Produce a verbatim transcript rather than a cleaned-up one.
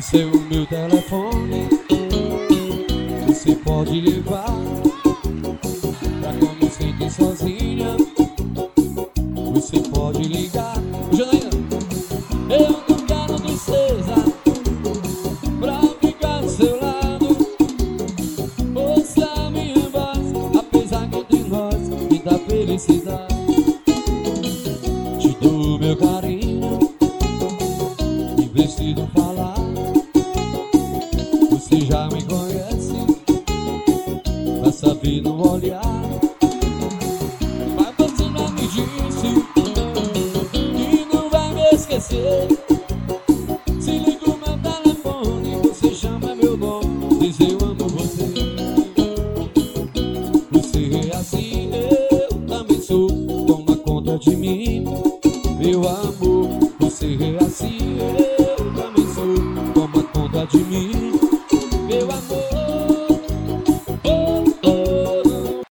Esse é o meu telefone, você pode levar pra quando me sentir sozinha. Você pode ligar. Janaína, eu não quero tristeza pra ficar do seu lado. Ouça a minha voz, apesar que entre nós me dá felicidade. Te dou meu carinho, em vez de não falar. Você já me conhece, pra saber no olhar. Mas você já me disse que não vai me esquecer. Se liga o meu telefone, você chama meu nome, diz eu amo você. Você é assim, eu também sou. Toma conta de mim, meu amor. Você é assim, eu também sou. Toma conta de mim.